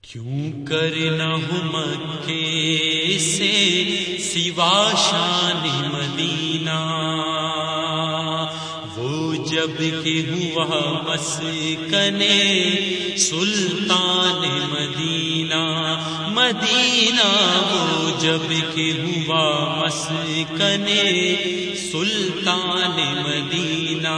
کیوں کرنا ہوں مکے سے سوا شان مدینہ، وہ جب کہ ہوا مسکن سلطان مدینہ، مدینہ وہ جب کہ ہوا مسکن سلطان مدینہ۔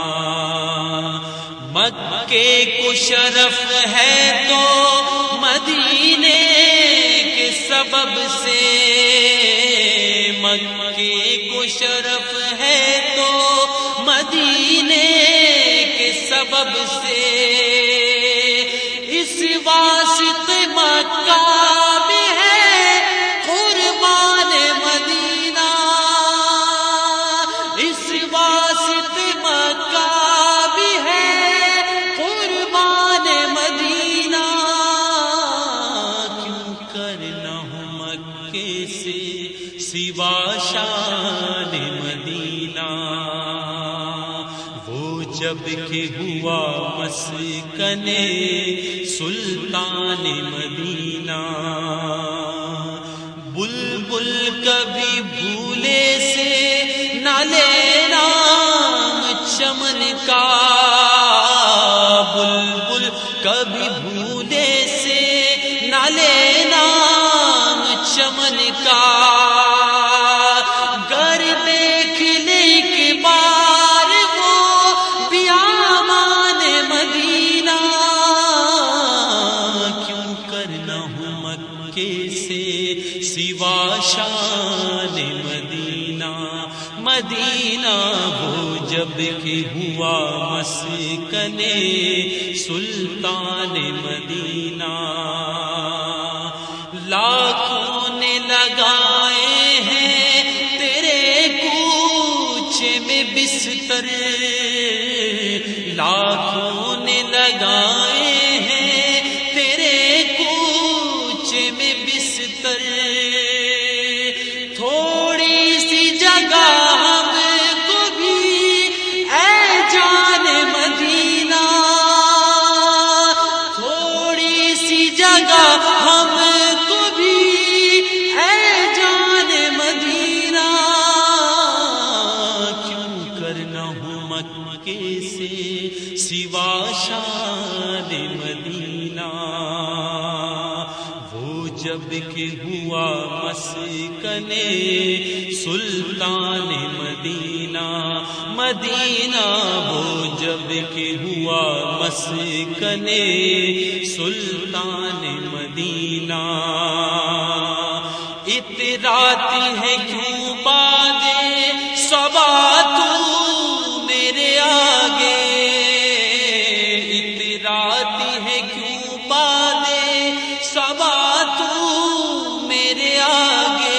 مکے کو شرف ہے تو مدینے کے سبب سے، مکے کو شرف ہے تو مدینے کے سبب سے، اس واسطے مکہ بھی ہے قربان مدینہ، اس واسطے مکہ بھی ہے قربان مدینہ۔ کیوں کرنا ہوں مکے سے سوا شان مدینہ، وہ جب کہ ہوا مسکن سلطان مدینہ۔ بلبل کبھی بھولے سے نہ لینا چمن کا، بلبل کبھی بھولے سے نہ لینا چمن کا، گر دیکھنے کے بار وہ بیامان مدینہ۔ کیوں کرنا ہوں مکے سے سوا شان مدینہ، مدینہ وہ جب کہ ہوا مسکن سلطان مدینہ۔ لاکھوں نے لگائے ہیں تیرے کوچے میں بستر، لاکھوں نے لگائے ہیں تیرے کوچے میں بستر، تھوڑی سی جگہ ہم کو بھی اے جان مدینہ، تھوڑی سی جگہ ہم کو بھی اے جان مدینہ۔ کیوں کرنا ہوں مکے سے سوا شان مدینہ، وہ جب کہ ہوا مسکن سلطان مدینہ، مدینہ وہ جب کہ ہوا مسکن سلطان مدینہ۔ اتراتی ہے کیوں بادے صبا تو میرے آگے، اتراتی ہے کیوں بادے صبا تو میرے آگے،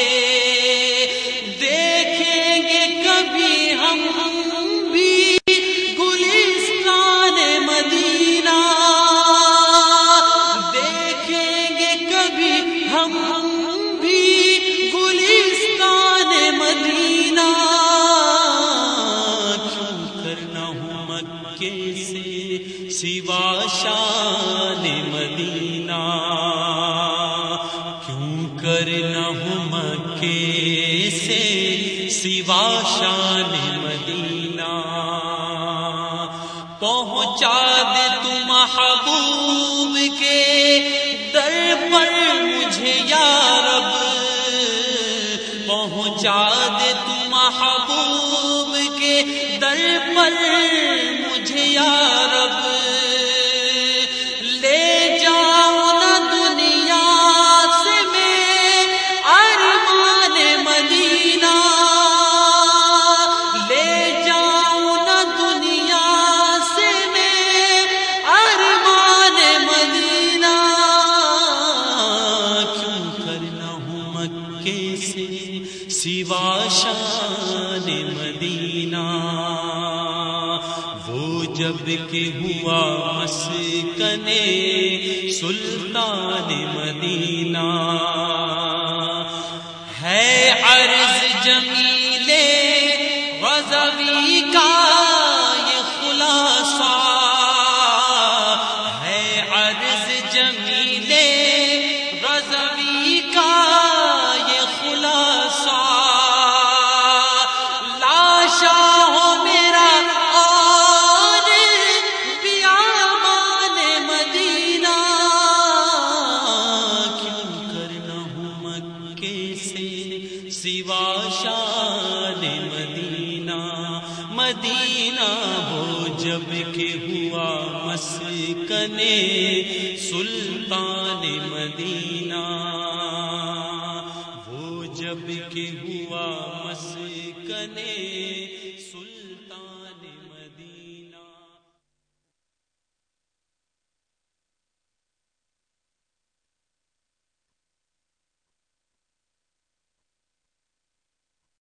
دیکھیں گے کبھی ہم بھی گلستان مدینہ، دیکھیں گے کبھی ہم بھی گلستان مدینہ۔ کیوں کرنا ہوں مکے سے سوا شان مدینہ، کیوں کرنا ہوں مکے سے سوا شان مدینہ۔ پہنچا دے تو محبوب کے در پر مجھے یا رب، پہنچا دے تو محبوب کے در پر مجھے یا رب، لے جاؤ نہ دنیا سے میں ارمان مدینہ، لے جاؤ نہ دنیا سے میں ارمان مدینہ۔ کیوں کرنا ہوں مکے سے سوا شان مدینہ، وہ جب کہ ہوا مسکن سلطان مدینہ۔ ہے عرض جمیل غزوی کا یہ خلاصہ، ہے عرض جمیل جب کہ ہوا مسکن سلطان مدینہ، وہ جب کہ ہوا مسکن